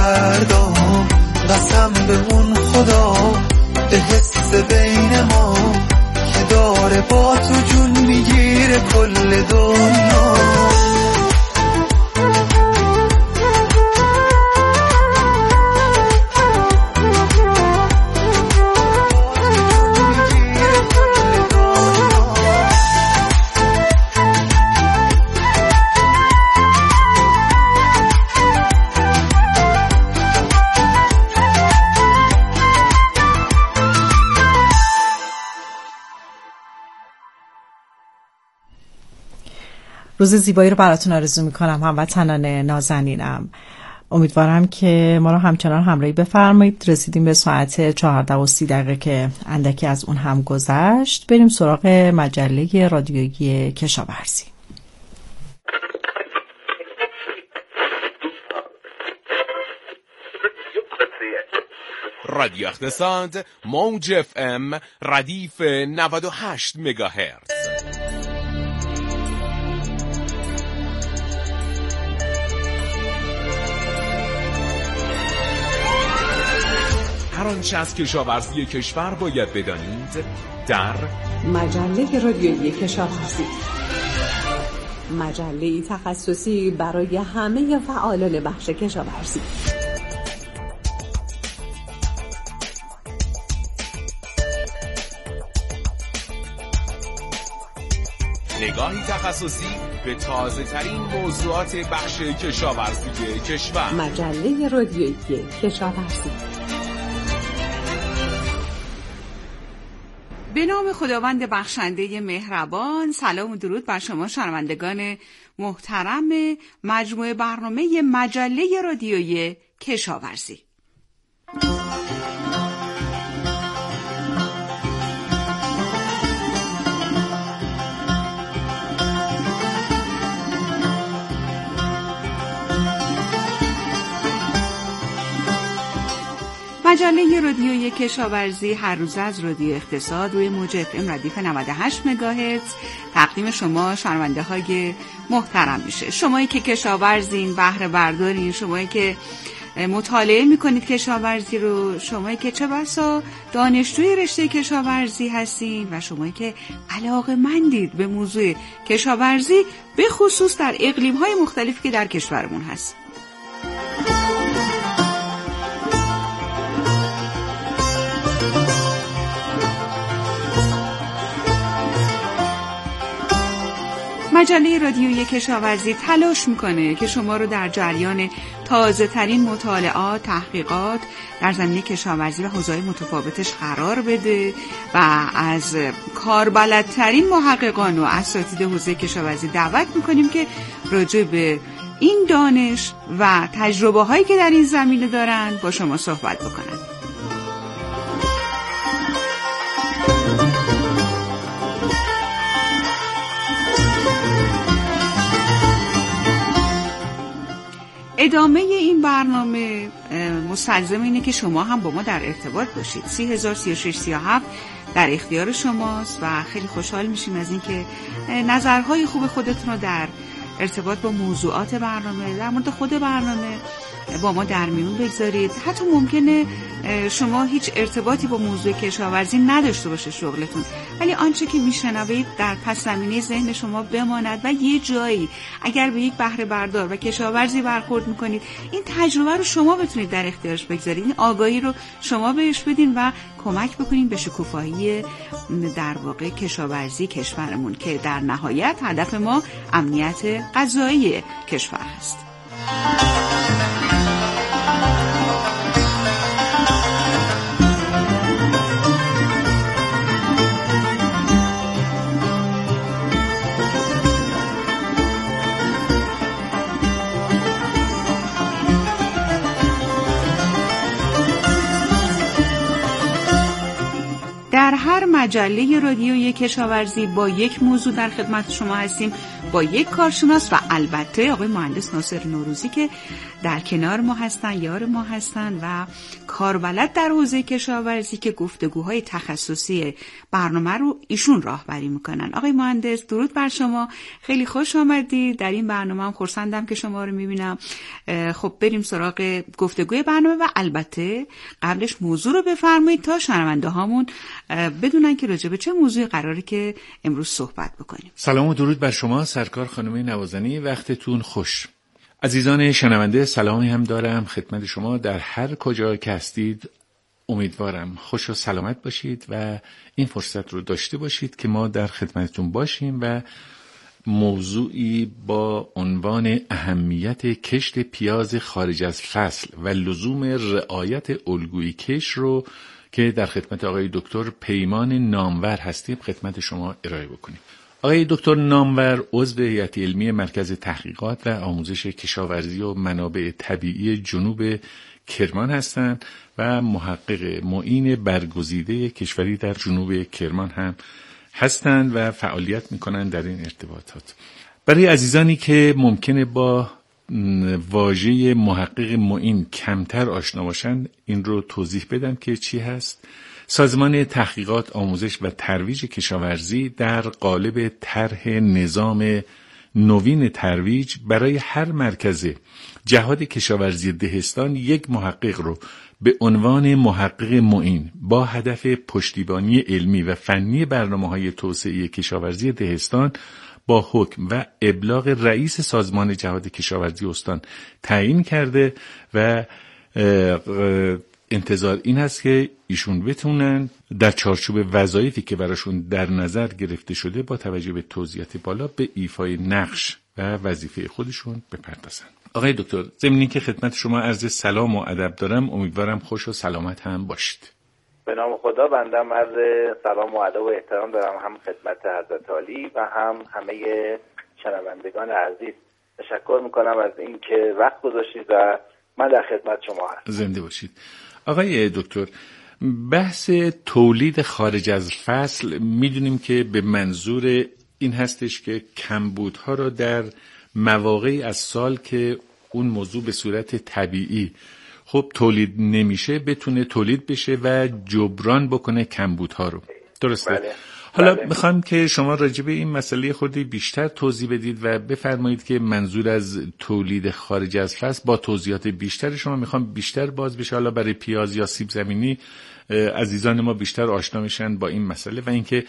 فردا، قسم به اون خدا، به حس بین ما که داره با تو جون میگیره کل دنیا. روز زیبایی رو براتون آرزو میکنم هموطنان نازنینم. امیدوارم که ما رو همچنان همراهی بفرمایید. رسیدیم به ساعت 14:30 که اندکی از اون هم گذشت. بریم سراغ مجله رادیویی کشاورزی. رادیو اقتصاد موج FM ردیف 98 مگاهرتز. هر آنچه از کشاورزی کشور باید بدانید در مجله رادیویی کشاورزی، مجله تخصصی برای همه فعالان بخش کشاورزی. نگاهی تخصصی به تازه ترین موضوعات بخش کشاورزی کشور. مجله رادیویی کشاورزی. به نام خداوند بخشنده مهربان. سلام و درود بر شما شنوندگان محترم مجموعه برنامه مجله رادیویی کشاورزی. مجله رادیویی کشاورزی هر روز از رادیو اقتصاد روی موج FM ردیف 98 مگاهرتز تقدیم شما شنونده های محترم میشه. شمایی که کشاورزین، بهره بردارین، شمایی که مطالعه میکنید کشاورزی رو، شمایی که چه بسا دانشجوی رشته کشاورزی هستین و شمایی که علاقه‌مندید به موضوع کشاورزی، به خصوص در اقلیم‌های مختلفی که در کشورمون هست. مجله رادیویی کشاورزی تلاش میکنه که شما رو در جریان تازه ترین مطالعات، تحقیقات در زمینه کشاورزی و حوزه‌های متفاوتش قرار بده و از کاربلدترین محققان و اساتید حوزه کشاورزی دعوت میکنیم که راجع به این دانش و تجربه هایی که در این زمینه دارن با شما صحبت بکنن. ادامه این برنامه مستلزم اینه که شما هم با ما در ارتباط باشید. 303637 در اختیار شماست و خیلی خوشحال میشیم از اینکه نظرهای خوب خودتون رو در ارتباط با موضوعات برنامه، در مورد خود برنامه با ما در میون بگذارید. حتی ممکنه شما هیچ ارتباطی با موضوع کشاورزی نداشته باشه شغلتون، ولی آنچه که میشنوید در پس زمینه ذهن شما بماند و یه جایی اگر به یک بهره بردار و کشاورزی برخورد میکنید، این تجربه رو شما بتونید در اختیارش بگذارید، این آگاهی رو شما بهش بدین و کمک بکنید به شکوفایی در واقع کشاورزی کشورمون که در نهایت هدف ما امنیت غذایی کشور هست. در هر مجله رادیویی کشاورزی با یک موضوع در خدمت شما هستیم، با یک کارشناس و البته آقای مهندس ناصر نوروزی که در کنار ما هستن، یار ما هستن و کاربلد در حوزه کشاورزی که گفتگوهای تخصصی برنامه رو ایشون راهبری میکنن. آقای مهندس درود بر شما، خیلی خوش آمدید در این برنامه. هم خرسندم که شما رو میبینم. خب بریم سراغ گفتگوی برنامه و البته قبلش موضوع رو بفرمایید تا شنونده هامون بدونن که راجع به چه موضوعی قراره که امروز صحبت بکنیم. سلام و درود بر شما سرکار خانم نوازنی، وقتتون خوش. عزیزان شنونده، سلامی هم دارم خدمت شما در هر کجا که هستید. امیدوارم خوش و سلامت باشید و این فرصت رو داشته باشید که ما در خدمتتون باشیم و موضوعی با عنوان اهمیت کشت پیاز خارج از فصل و لزوم رعایت الگوی کشت رو که در خدمت آقای دکتر پیمان نامور هستیم خدمت شما ارائه بکنیم. آقای دکتر نامور عضو هیئت علمی مرکز تحقیقات و آموزش کشاورزی و منابع طبیعی جنوب کرمان هستند و محقق معین برگزیده کشوری در جنوب کرمان هم هستند و فعالیت میکنند در این ارتباطات. برای عزیزانی که ممکنه با واژه محقق معین کمتر آشنا باشند این رو توضیح بدم که چی هست. سازمان تحقیقات، آموزش و ترویج کشاورزی در قالب طرح نظام نوین ترویج برای هر مرکز جهاد کشاورزی دهستان یک محقق رو به عنوان محقق معین با هدف پشتیبانی علمی و فنی برنامه‌های توسعه کشاورزی دهستان با حکم و ابلاغ رئیس سازمان جهاد کشاورزی استان تعیین کرده و انتظار این هست که ایشون بتونن در چارچوب وظایفی که براشون در نظر گرفته شده با توجه به توضیحات بالا به ایفای نقش و وظیفه خودشون بپردازن. آقای دکتر، ضمن که خدمت شما عرض سلام و ادب دارم، امیدوارم خوش و سلامت هم باشید. به نام خدا، بندم عرض سلام و ادب و احترام دارم هم خدمت حضرت عالی و هم همه شنوندگان عزیز. تشکر میکنم از اینکه وقت گذاشتید و من در خدمت شما هستم. زنده باشید. آقای دکتر، بحث تولید خارج از فصل میدونیم که به منظور این هستش که کمبودها را در مواقعی از سال که اون موضوع به صورت طبیعی خب تولید نمیشه بتونه تولید بشه و جبران بکنه کمبودها رو. درسته؟ بله. حالا بله. میخوام که شما راجع به این مسئله خودی بیشتر توضیح بدید و بفرمایید که منظور از تولید خارج از فصل با توضیحات بیشتر شما میخوام بیشتر باز بشه. حالا برای پیاز یا سیب زمینی عزیزان ما بیشتر آشنا میشن با این مسئله و اینکه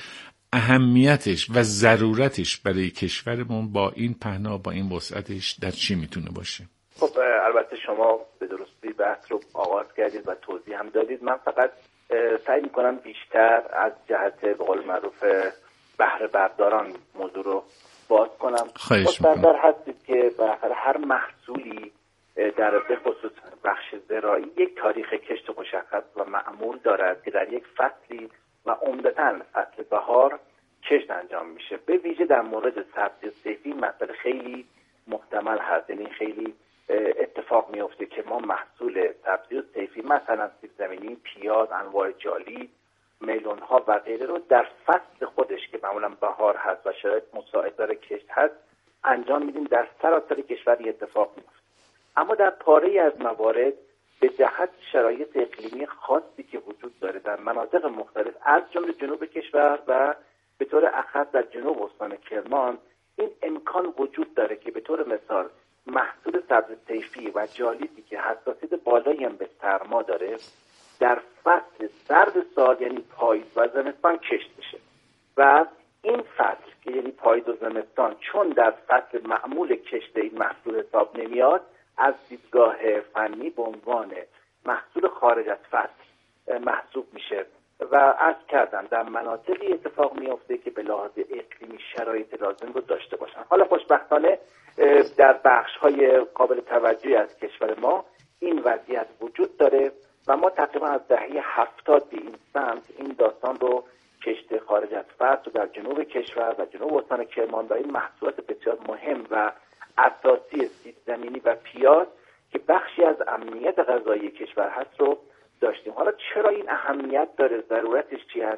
اهمیتش و ضرورتش برای کشورمون با این پهنا با این وسعتش در چی میتونه باشه. خب البته شما به درستی بحث رو آغاز کردید و توضیح هم دادید. من فقط سعی میکنم بیشتر از جهت به قول معروف بهره برداران موضوع رو باز کنم. خواهش میکنم. مستحضر هستید که بالاخره هر محصولی در به خصوص بخش زراعی یک تاریخ کشت مشخص و معمول دارد که در یک فصلی و عمدتاً فصل بهار کشت انجام میشه. به ویژه در مورد سبزی و صیفی مسئله خیلی محتمل هست، یعنی خیلی اتفاق میفته که ما محصول سبزی و صیفی مثلا سیب زمینی، پیاز، انواع جالی، میلون ها و غیره رو در فصل خودش که معمولا بهار هست و شرایط مساعد داره کشت هست انجام میدیم. در سراسر کشور اتفاق میفته. اما در پاره از موارد به جهت شرایط اقلیمی خاصی که وجود داره در مناطق مختلف از جمله جنوب کشور و به طور اخص در جنوب استان کرمان این امکان وجود داره که به طور مثال محصول سبز صیفی و جالیدی که حساسیت بالایی هم به سرما داره در فصل سرد سال یعنی پاییز و زمستان کشت بشه و این فصل که یعنی پاییز و زمستان چون در فصل معمول کشت این محصول حساب نمیاد از دیدگاه فنی به عنوان محصول خارج از فصل محسوب میشه و عرض کردم در مناطقی اتفاق میفته که به لحاظ اقلیمی شرایط لازم رو داشته باشن. حالا خوشبختانه در بخش‌های قابل توجهی از کشور ما این وضعیت وجود داره و ما تقریبا از دهه 70 به این سمت این داستان رو کشت خارج از فصل در جنوب کشور و جنوب استان کرمان با این محصولات بسیار مهم و اساسی سیب زمینی و پیاز که بخشی از امنیت غذایی کشور هست رو داشتیم. حالا چرا این اهمیت داره، ضرورتش چی هست؟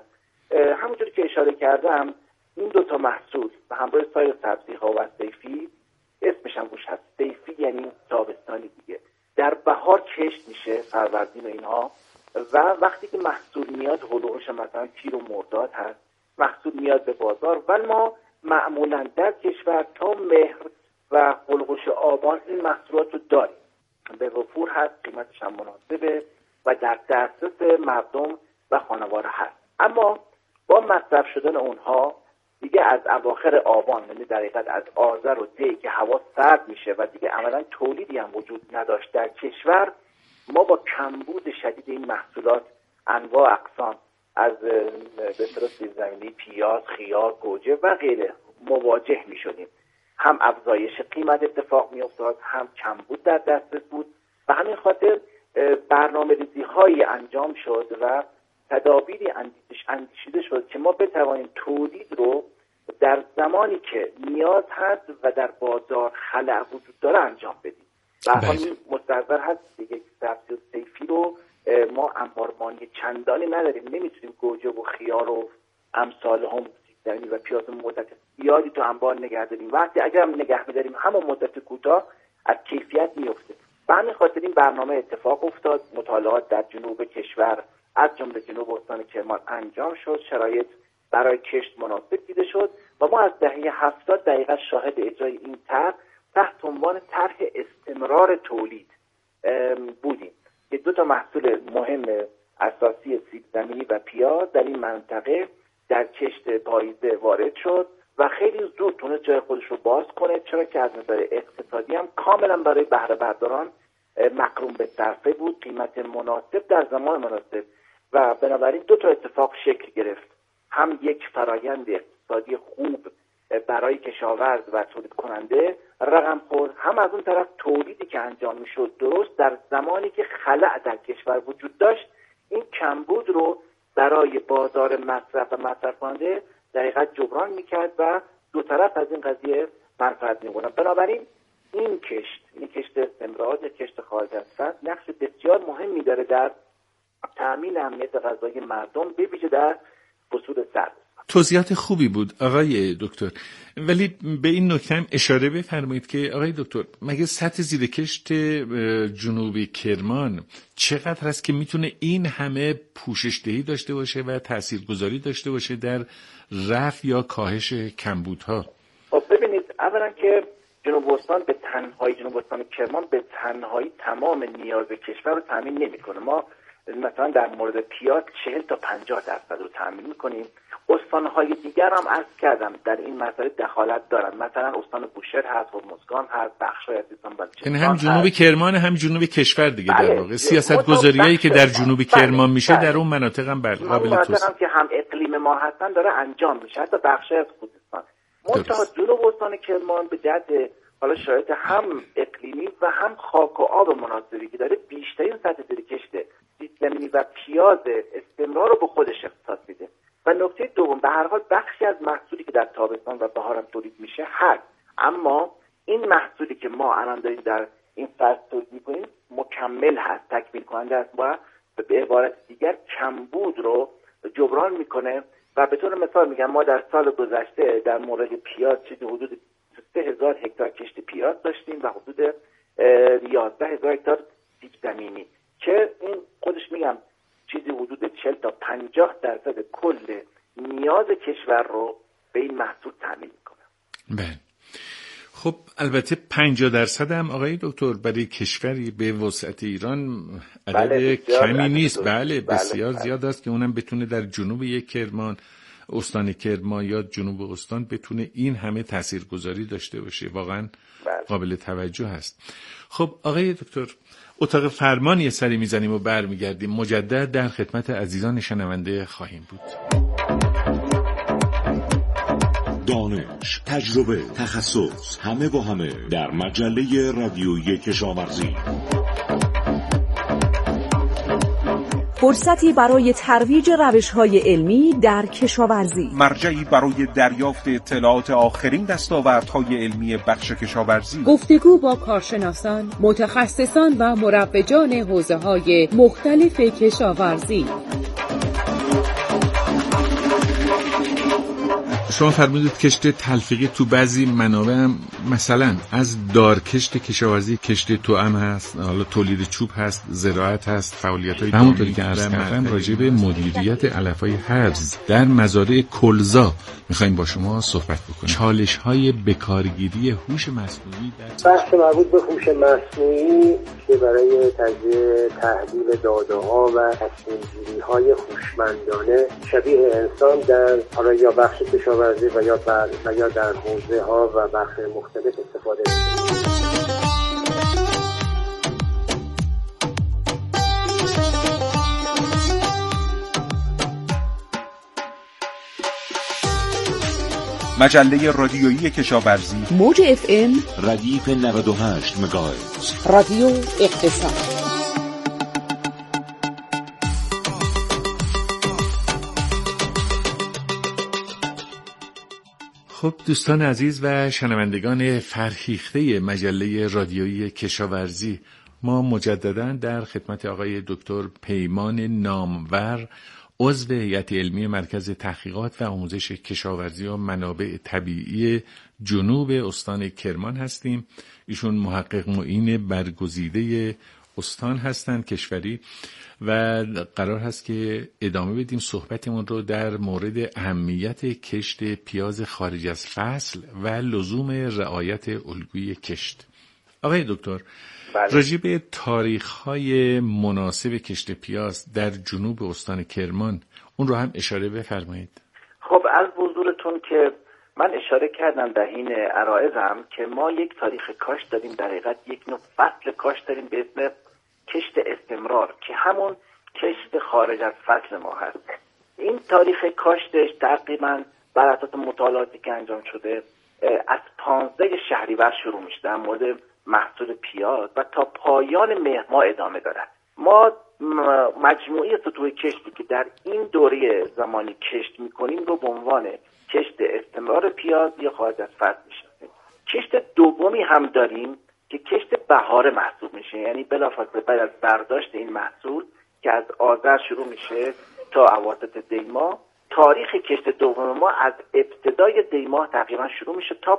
همونجوری که اشاره کردم این دو تا محصول و همراه سایر سبزی‌ها و صیفی، اسمش هم روش هست صیفی یعنی تابستانی دیگه، در بهار کشت میشه، فروردین و اینها، و وقتی که محصول میاد هلوهوش مثلا تیر و مرداد هست، محصول میاد به بازار و ما معمولا در کشور تا مهر و هلوهوش آبان این محصولات رو داریم، به وفور هست، قیمتش هم مناسبه و در دسترس مردم و خانوار هست. اما با مصرف شدن اونها دیگه از اواخر آبان، یعنی در حقیقت از آذر و دی که هوا سرد میشه و دیگه عملا تولیدی هم وجود نداشت در کشور، ما با کمبود شدید این محصولات انواع اقسام از به اصطلاح سیب‌زمینی، پیاز، خیار، گوجه و غیره مواجه میشدیم. هم افزایش قیمت اتفاق میافتاد، هم کمبود در دسترس بود و همین خاطر برنامه‌ریزی هایی انجام شد و تدابیری اندیشیده شد که ما بتوانیم تولید رو در زمانی که نیاز هست و در بازار خلأ وجود داره انجام بدیم. و همین مستحضر هست دیگه، سبزی و صیفی رو ما انبارمانی چندانی نداریم، نمیتونیم گوجه و خیار و امثال هم سیب‌زمینی و پیاز مدت زیادی تو انبار نگه داریم. وقتی اگر هم نگه می‌داریم همون مدت کوتاه از کیفیت میفته. به همین خاطر این برنامه اتفاق افتاد. مطالعات در جنوب کشور از جمله جنوب استان کرمان انجام شد، شرایط برای کشت مناسب دیده شد و ما از دهه 70 دقیقاً شاهد اجرای این طرح تحت عنوان طرح استمرار تولید بودیم که دو تا محصول مهم اساسی سیب‌زمینی و پیاز در این منطقه در کشت پاییزه وارد شد و خیلی زود تونست جای خودش رو باز کنه، چرا که از نظر اقتصادی هم کاملا برای بهره برداران مقرون به صرفه بود، قیمت مناسب در زمان مناسب و بنابراین دو تا اتفاق شکل گرفت. هم یک فرایند اقتصادی خوب برای کشاورز و تولید کننده رقم خورد، هم از اون طرف تولیدی که انجام میشد درست در زمانی که خلأ در کشور وجود داشت، این کمبود رو برای بازار مصرف و مصرف کننده در حقیقت جبران میکرد و دو طرف از این قضیه منفعت میبردن. بنابراین این کشت استمرار، کشت خارج از فصل، نقش بسیار مهمی داره در تأمین امنیت غذایی مردم، به ویژه در فصول سرد. توضیحات خوبی بود آقای دکتر، ولی به این نکته هم اشاره بفرمایید که آقای دکتر مگه سطح زیرکشت جنوبی کرمان چقدر است که میتونه این همه پوشش دهی داشته باشه و تاثیرگذاری داشته باشه در رفع یا کاهش کمبودها؟ خب ببینید، اولا که جنوب استان به تنهایی، جنوب استان کرمان به تنهایی تمام نیاز کشور رو تامین نمیکنه. ما مثلا در مورد پیاز 40 تا 50% رو تامین میکنیم. استانهای دیگر هم عرض کردم در این مسئله دخالت دارن، مثلا استان بوشهر هست، هرمزگان هست، بخشای از استان بلوچستان، یعنی هم جنوب کرمان هم جنوب کشور دیگه. در واقع سیاست‌گذاریایی که در جنوب کرمان میشه در اون مناطق هم قابل توسعه که هم اقلیم ما هستن داره انجام میشه، حتی بخشای از خوزستان. منتها جنوب استان کرمان به جهت حالا شرایط هم اقلیمی و هم خاک و آب مناسبی که داره، بیشترین سطح زیرکشت سیب‌زمینی و پیاز استمرار رو به خودش اختصاص میده. و نکته دوم، به هر حال بخشی از محصولی که در تابستان و بهار هم تولید میشه هست، اما این محصولی که ما الان داریم در این فصل تولید میکنیم مکمل هست، تکمیل کننده است و به عبارت دیگر کمبود رو جبران میکنه. و به طور مثال میگم ما در سال گذشته در مورد پیاز چیزی حدود 3000 هکتار کشت پیاز داشتیم و حدود 11000 هکتار سیب زمینی که این خودش میگم چیزی حدود 40 تا 50% کل نیاز کشور رو به این محصول تامین میکنه. بله. خب البته 50% هم آقای دکتر برای کشوری به وسعت ایران عدد کمی نیست. بله بسیار زیاد است که اونم بتونه در جنوب یک کرمان، استان کرمان یا جنوب استان بتونه این همه تاثیرگذاری داشته باشه. واقعا قابل توجه هست. خب آقای دکتر، اتاق فرمان یه سری میزنیم و برمیگردیم. مجدد در خدمت عزیزان شنونده خواهیم بود. دانش، تجربه، تخصص، همه با همه در مجله رادیویی کشاورزی. فرصتی برای ترویج روش‌های علمی در کشاورزی، مرجعی برای دریافت اطلاعات آخرین دستاوردهای علمی بخش کشاورزی، گفتگو با کارشناسان، متخصصان و مروجان حوزه‌های مختلف کشاورزی. شما فرمودید کشت تلفیقی تو بعضی منابع هم مثلا از دارکشت کشاورزی کشت توأم هست، حالا تولید چوب هست، زراعت هست، فعالیت‌های همونطوری که عرض کردم راجع به مدیریت علف‌های هرز در مزارع کلزا می‌خوایم با شما صحبت بکنیم. چالش‌های بکارگیری هوش مصنوعی در بحث مربوط به هوش مصنوعی که برای تجزیه تحلیل داده‌ها و تصمیم‌گیری‌های هوشمندانه شبیه انسان در حالا یا بخش کشاورزی و یا در حوزه‌ها و بخش مختلف استفاده می‌شه. مجله رادیویی کشاورزی، موج FM ردیف 98 مگاهرتز، رادیو اقتصاد. خب دوستان عزیز و شنوندگان فرهیخته مجله رادیویی کشاورزی، ما مجددا در خدمت آقای دکتر پیمان نامور، عضو هیئت علمی مرکز تحقیقات و آموزش کشاورزی و منابع طبیعی جنوب استان کرمان هستیم. ایشون محقق معین برگزیده استان هستند کشوری و قرار هست که ادامه بدیم صحبتمون رو در مورد اهمیت کشت پیاز خارج از فصل و لزوم رعایت الگوی کشت. آقای دکتر، راجع به تاریخ‌های مناسب کشت پیاز در جنوب استان کرمان اون رو هم اشاره بفرمایید. خب از حضورتون که من اشاره کردم در این عرایضم که ما یک تاریخ کاشت داریم، در حقیقت یک نوع فصل کاشت داریم به اسم کشت استمرار که همون کشت خارج از فصل ما هست. این تاریخ کاشتش تقریبا بر اساس مطالعاتی که انجام شده از 15 شهریور شروع میشه در مورد محصول پیاز و تا پایان مهر ماه ادامه دارد. ما مجموعه سطوح کشتی که در این دوره زمانی کشت میکنیم رو به عنوان کشت استمرار پیاز یا خارج از فصل میشناسیم. کشت دومی هم داریم که کشت بهار محسوب میشه، یعنی بلافاصله بعد از برداشت این محصول که از آذر شروع میشه تا اواسط دی ماه. تاریخ کشت دوم ما از ابتدای دی ماه تقریبا شروع میشه تا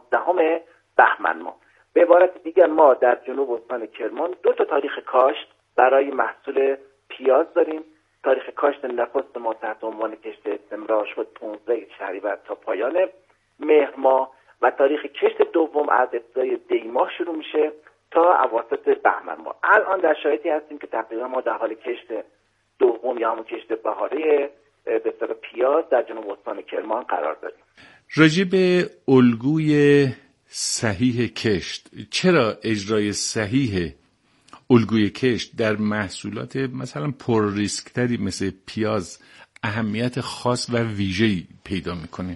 15 بهمن ماه. به عبارت دیگر ما در جنوب استان کرمان 2 تاریخ کاشت برای محصول پیاز داریم. تاریخ کاشت نخست ما تحت عنوان کشت استمرار شد 15 شهریور تا پایان مهر ماه و تاریخ کشت دوم از ابتدای دی ماه شروع میشه تا اواسط بهمن ماه. الان در شرایطی هستیم که تقریبا ما در حال کشت دوم یا همون کشت بهاره به اصطلاح پیاز در جنوب استان کرمان قرار داریم. راجع به الگوی صحیح کشت، چرا اجرای صحیح الگوی کشت در محصولات مثلا پر ریسک تری مثل پیاز اهمیت خاص و ویژه‌ای پیدا میکنه؟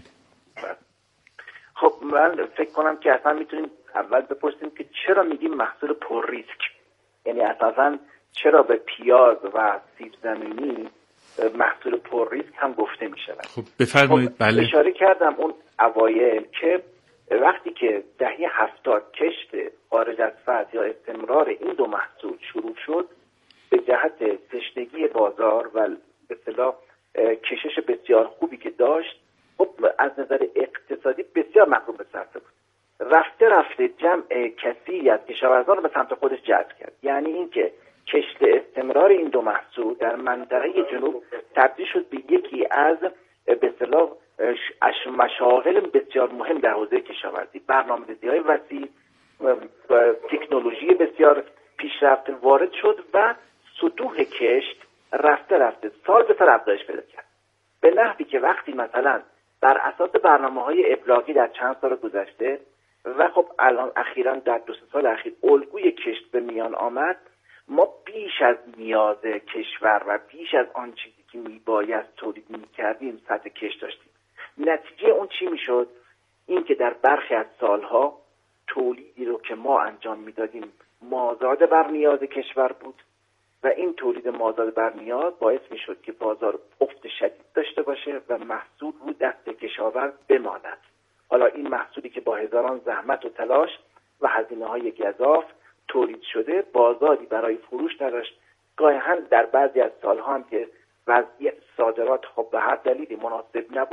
خب من فکر کنم که اصلا میتونیم اول بپرسیم که چرا میگیم محصول پر ریسک، یعنی اساسا چرا به پیاز و سیب زمینی محصول پر ریسک هم گفته میشه. خب بفرمایید. خب بله، اشاره کردم اون اوایل که وقتی که دهه 70 کشت خارج از فصل یا استمرار این دو محصول شروع شد به جهت تشنگی بازار و به اصطلاح کشش بسیار خوبی که داشت، خب از نظر اقتصادی بسیار مغروم به صرفه بود. رفته جمع کثیری از کشاورزان رو به سمت خودش جذب کرد. یعنی اینکه کشت استمرار این دو محصول در منطقه جنوب تبدیل شد به یکی از به اصطلاح مشاغل بسیار مهم در حوزه کشاورزی. برنامه‌ریزی‌های وسیع، تکنولوژی بسیار پیشرفته وارد شد و سطوح کشت رفته سال به سال افزایش پیدا کرد، به نحوی که وقتی مثلا بر اساس برنامه‌های ابلاغی در چند سال گذشته و خب الان اخیراً در 2 سال اخیر الگوی کشت به میان آمد، ما بیش از نیاز کشور و بیش از آن چیزی که میباید تولید میکردیم سطح کشت داشتیم. نتیجه اون چی میشد؟ این که در برخی از سالها تولیدی رو که ما انجام میدادیم مازاد بر نیاز کشور بود و این تولید مازاد بر نیاز باعث میشد که بازار افت شدید داشته باشه و محصول رو دست کشاورز بماند. حالا این محصولی که با هزاران زحمت و تلاش و هزینه‌های گزاف تولید شده بازاری برای فروش نداشت. گاهی در بعضی از سالها هم که وضعیت صادرات خب به هر دلیلی مناسب نبود،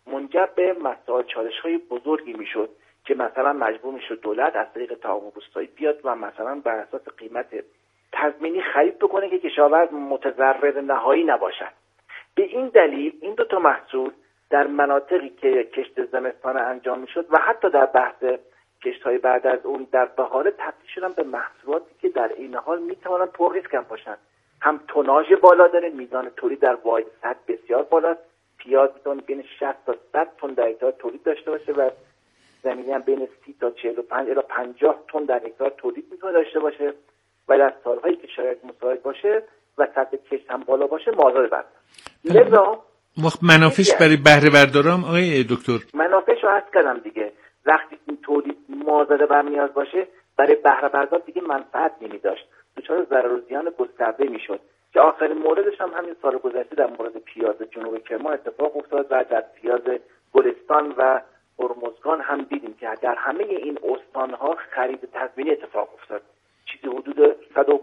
منجر به مسائل چالش‌های بزرگی میشد که مثلا مجبور میشد دولت از طریق تعاون روستایی بیاد و مثلا بر اساس قیمت تضمینی خرید بکنه که کشاورز متضرر نهایی نباشد. به این دلیل این دو تا محصول در مناطقی که کشت زمستان انجام میشد و حتی در بحث کشت‌های بعد از اون در بهار تبدیل شدن به محصولاتی که در این حال میتوانن پر ریسک هم باشن. هم توناژ بالا داره، میزان تولید در واحد صد بسیار بالاست. پیاز میتونه بین 60 تا 100 تن در هکتار تولید داشته باشه و زمینی هم بین 30 تا 45 الی 50 تن در هکتار تولید میتونه داشته باشه و در سالهایی که شرایط مساعد باشه و سطح کشت هم بالا باشه مازاد برد. لذا منافعش برای بهره بردارام آقای دکتر، منافعش رو عرض کردم دیگه. وقتی این تولید مازاد برمیاد باشه برای بهره بردار دیگه منفعت نمیداشت، دچار ضرر و زیان گسترده میشد که آخرین موردش هم همین سال گذشته در مورد پیاز جنوب کرمان اتفاق افتاد و در پیاز گلستان و هرمزگان هم دیدیم که در همه این استانها خرید تضمینی اتفاق افتاد. چیزی حدود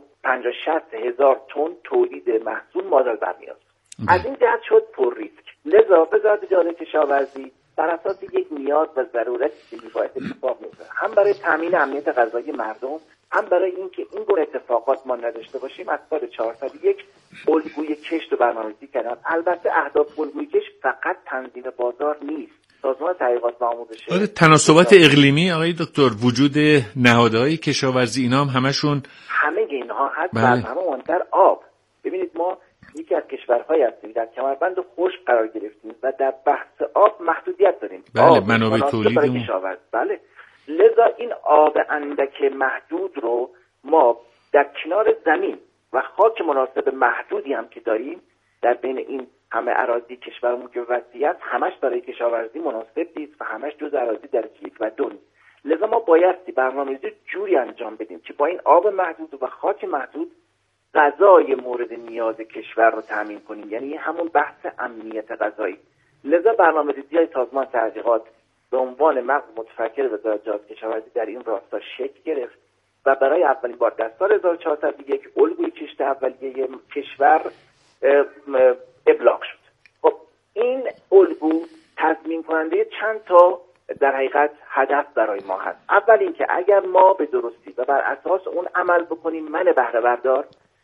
150-60 هزار تن تولید محصول مازاد برمیاد. از این جهت شد پر ریسک. لذا وزارت اجاره کشاورزی بر اساس یک نیاز و ضرورتی که میباید اتفاق میفته، هم برای تامین امنیت غذایی مردم، هم برای اینکه این گونه اتفاقات ما نداشته باشیم، از سال 401 الگوی کشت رو برنامه‌ریزی کردن. البته اهداف الگوی کشت فقط تنظیم بازار نیست. سازمان تحقیقات و آموزش تناسبات اقلیمی آقای دکتر، وجود نهادهای کشاورزی، اینا هم همشون همه اینها هست. برنامه مهمتر آب. ببینید ما یکی از کشورهایی هستیم در کمربند خشک قرار گرفتیم و در بحث آب محدودیت داریم. بله، منابع تولیدمون. بله. لذا این آب اندک محدود رو ما در کنار زمین و خاک مناسب محدودی هم که داریم در بین این همه اراضی کشورمون که وسیع است، همش برای کشاورزی مناسب نیست و همش جز اراضی درجه 1 و 2 نیست. لذا ما بایستی برنامه‌ریزی جوری انجام بدیم که با این آب محدود و خاک محدود غذای مورد نیاز کشور رو تامین کنیم، یعنی همون بحث امنیت غذایی. لذا برنامه‌ریزی سازمان تحقیقات به عنوان مغز متفکر وزارت اجاره کشاورزی در این راستا شکل گرفت و برای اولین بار در سال 1401 الگوی کشت اولیه کشور ابلاغ شد. خب این الگو تضمین کننده چند تا در حقیقت هدف برای ما هست. اول اینکه اگر ما به درستی و بر اساس اون عمل بکنیم، من بهره بردار،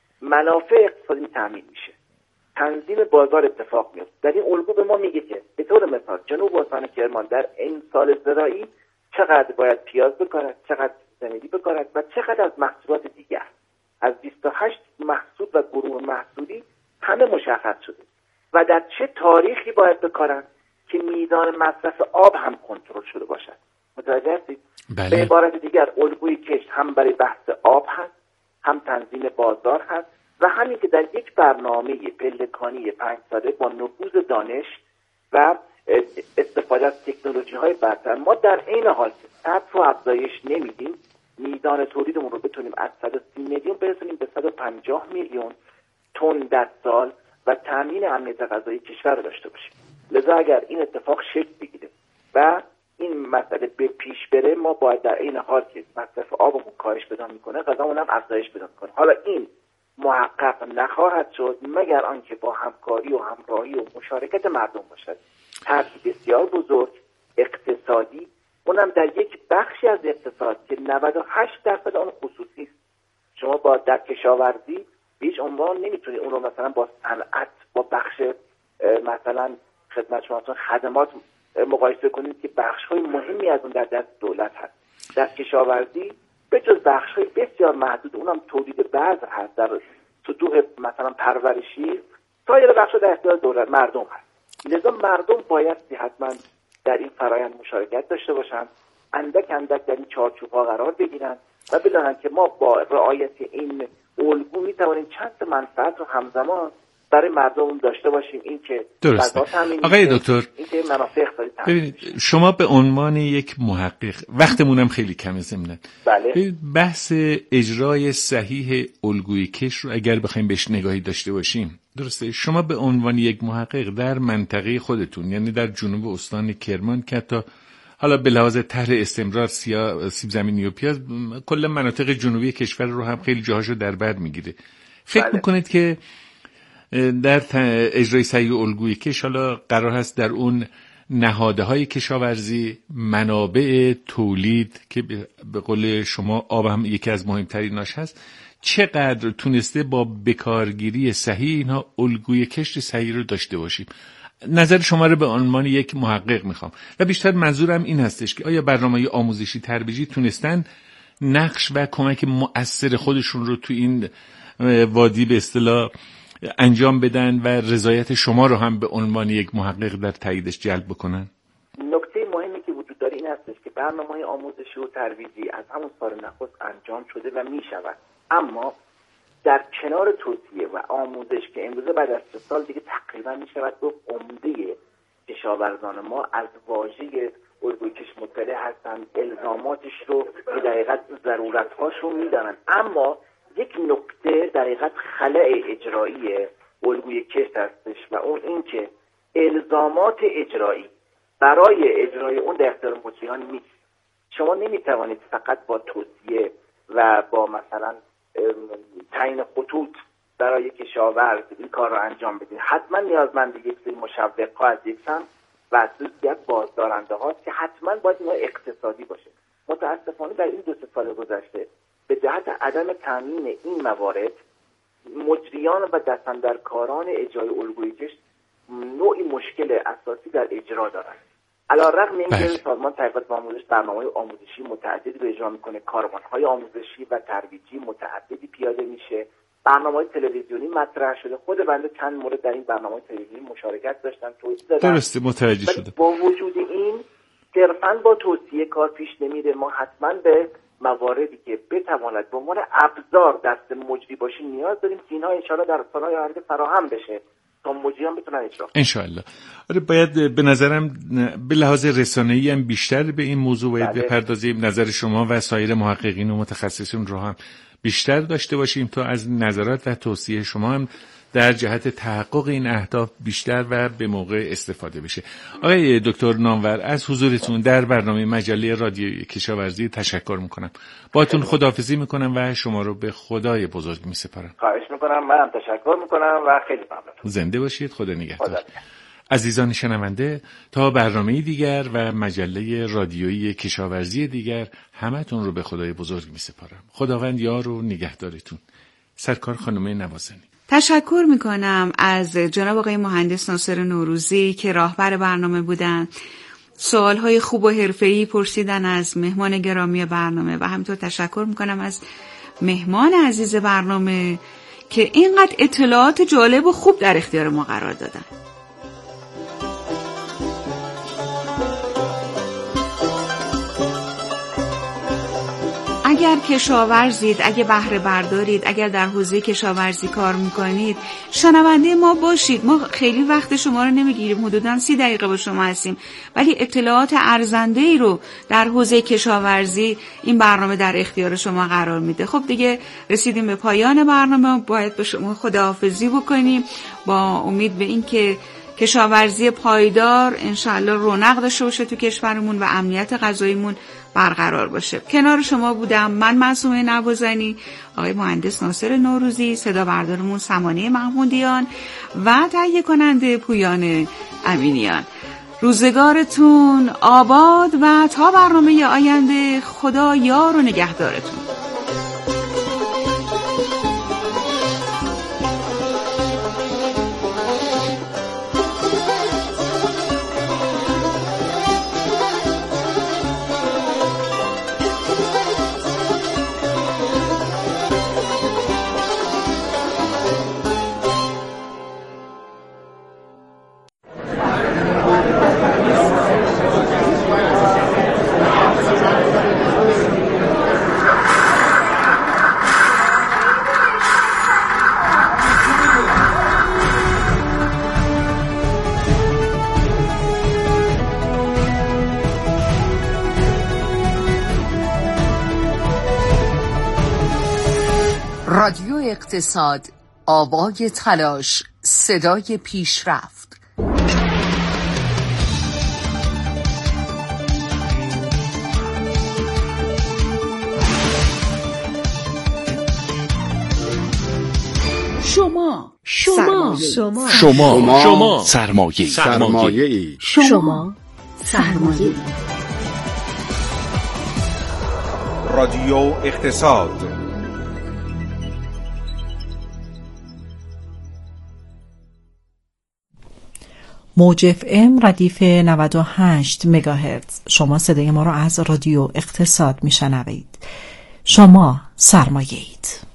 منافع اقتصادی تامین میشه، تنظیم بازار اتفاق میفته. در این الگو به ما میگه که به طور مثال جنوب استان کرمان در این سال زراعی چقدر باید پیاز بکارد، چقدر زمینی بکارد و چقدر از محصولات دیگر. از 28 محصول و گروه محصولی همه مشخص شده و در چه تاریخی باید بکارن که میزان مصرف آب هم کنترل شده باشد. متوجه هستید؟ بله. به عبارت دیگر الگوی کشت هم برای بحث آب هست، هم تنظیم بازار هست و همین که در یک برنامه پلکانی 5 ساله با نفوذ دانش و استفاده از تکنولوژی‌های برتر ما در عین حال که سطح و افزایش نمیدیم، میزان تولیدمون رو بتونیم از 130 میلیون برسونیم به 150 میلیون تن در سال و تامین امنیت غذایی کشور رو داشته باشیم. لذا اگر این اتفاق شکل بگیره و این مسئله به پیش بره، ما باید در این حال که مصرف آبمون کاهش پیدا میکنه، غذامون هم افزایش پیدا میکنه. حالا این محقق نخواهد شد مگر آنکه با همکاری و همراهی و مشارکت مردم باشد. طرحی بسیار بزرگ اقتصادی، اونم در یک بخشی از اقتصاد که 98% آن خصوصی است. شما با در کشاورزی به هیچ عنوان نمیتونید اون رو مثلا با صنعت، با بخش مثلا خدمت شما خدمات مقایسه کنید که بخش‌های مهمی از اون در دست دولت هست. در کشاورزی به جز بخش‌های بسیار محدود، اونم تولید بذر هست، در سطوح مثلا پرورشی، سایر بخش‌ها در اختیار دولت مردم هست. لذا مردم باید حتما در این فرایند مشارکت داشته باشند، اندک اندک در این چارچوب‌ها قرار بگیرن و بدانند که ما با رعایت این الگو می‌توانیم چند منفعت رو همزمان برای مردم داشته باشیم. این که درسته. آقای دکتر، این که منافع اقتصادی ببینید شما به عنوان یک محقق، وقتمونم خیلی کمه ضمناً، بله، بحث اجرای صحیح الگوی کشت رو اگر بخوایم بهش نگاهی داشته باشیم، درسته، شما به عنوان یک محقق در منطقه خودتون، یعنی در جنوب استان کرمان که حتی حالا به لحاظ طرح استمرار سیب زمینی و پیاز کل مناطق جنوبی کشور رو هم خیلی جاهاشو در بر میگیره، فکر میکنید که در اجرای صحیح الگوی کشت حالا قرار هست در اون نهادهای کشاورزی، منابع تولید که به قول شما آب هم یکی از مهمتریناش هست، چقدر تونسته با بکارگیری صحیح اینها الگوی کشت صحیح رو داشته باشیم؟ نظر شما رو به عنوان یک محقق میخوام و بیشتر منظورم این هستش که آیا برنامه‌های آموزشی ترویجی تونستن نقش و کمک مؤثر خودشون رو تو این وادی به اصطلاح انجام بدن و رضایت شما رو هم به عنوان یک محقق در تاییدش جلب بکنن؟ نکته مهمی که وجود داره این هستش که برنامه‌های آموزشی و ترویجی از همون سال نخست انجام شده و میشود، اما در کنار توصیه و آموزش که امروزه بعد از 3 سال دیگه تقریبا میشود گفت عمده کشاورزان ما از واژه الگوی کشت مطلع هستن، الزاماتش رو به دقیقت ضرورت‌هاش رو میدانن، اما یک نکته در حقیقت خلأ اجرایی الگوی کشت هستش و اون این که الزامات اجرایی برای اجرای اون در اختیار مجریان نیست. شما نمیتوانید فقط با توصیه و با مثلا تعیین خطوط برای کشاورز این کار رو انجام بدید. حتما نیازمند یک سری مشوق‌ها از یک سمت و از دیگر بازدارنده هاست که حتما باید اینا اقتصادی باشه. متاسفانه در این 2-3 سال گذشته به جهت عدم تامین این موارد مجریان و دستاندرکاران اجرای الگوی کشت نوعی مشکل اساسی در اجرا دارند. علی‌رغم اینکه سازمان تحقیقات و آموزش برنامه‌های آموزشی متعددی رو اجرا می‌کنه، کاروان‌های آموزشی و ترویجی متعددی پیاده میشه، برنامه‌های تلویزیونی مطرح شده. خود بنده چند مورد در این برنامه‌های تلویزیونی مشارکت داشتم، توضیح دادم. درسته، متوجه شدم. با وجود این صرفاً با توصیه کار پیش نمیره. ما حتما به مواردی که بتواند به عنوان ابزار دست مجری باشه نیاز داریم که اینها انشاءالله در سال‌های آینده فراهم بشه تا مجریان بتونن اجرا کنن. انشاءالله. آره، باید به نظرم به لحاظ رسانه‌ای هم بیشتر به این موضوع باید بپردازیم. نظر شما و سایر محققین و متخصصین رو هم بیشتر داشته باشیم تا از نظرات و توصیه شما هم در جهت تحقق این اهداف بیشتر و به موقع استفاده بشه. آقای دکتر نامور، از حضورتون در برنامه مجله رادیویی کشاورزی تشکر میکنم. باهاتون خداحافظی میکنم و شما رو به خدای بزرگ میسپارم. خواهش میکنم، منم تشکر میکنم و خیلی ممنون. زنده باشید، خدا نگهدار. عزیزان شنونده، تا برنامه دیگر و مجله رادیویی کشاورزی دیگر همتون رو به خدای بزرگ میسپارم. خداوند یار و نگهدارتون. سرکار خانم نوازنی. تشکر میکنم از جناب آقای مهندس ناصر نوروزی که راهبر برنامه بودن. سوالهای خوب و حرفه‌ای پرسیدن از مهمان گرامی برنامه و همینطور تشکر میکنم از مهمان عزیز برنامه که اینقدر اطلاعات جالب و خوب در اختیار ما قرار دادن. اگر کشاورزید، اگه بهره بردارید، اگر در حوزه کشاورزی کار میکنید، شنونده ما باشید. ما خیلی وقت شما رو نمیگیریم، حدوداً 30 دقیقه با شما هستیم، ولی اطلاعات ارزنده‌ای رو در حوزه کشاورزی این برنامه در اختیار شما قرار میده. خب دیگه رسیدیم به پایان برنامه، باید به شما خداحافظی بکنیم با امید به این که کشاورزی پایدار انشالله رونق داشته باشه تو کشورمون و امنیت غذاییمون برقرار باشه. کنار شما بودم من معصومه نوازنی، آقای مهندس ناصر نوروزی، صدا بردارمون سمانه محمودیان و تهیه کننده پویان امینیان. روزگارتون آباد و تا برنامه آینده خدا یار و نگهدارتون. رادیو اقتصاد، آوای تلاش، صدای پیشرفت. شما سرمایه رادیو اقتصاد. موج اف ام ردیف 98 مگاهرتز. شما صدای ما را از رادیو اقتصاد میشنوید. شما سرمایه اید.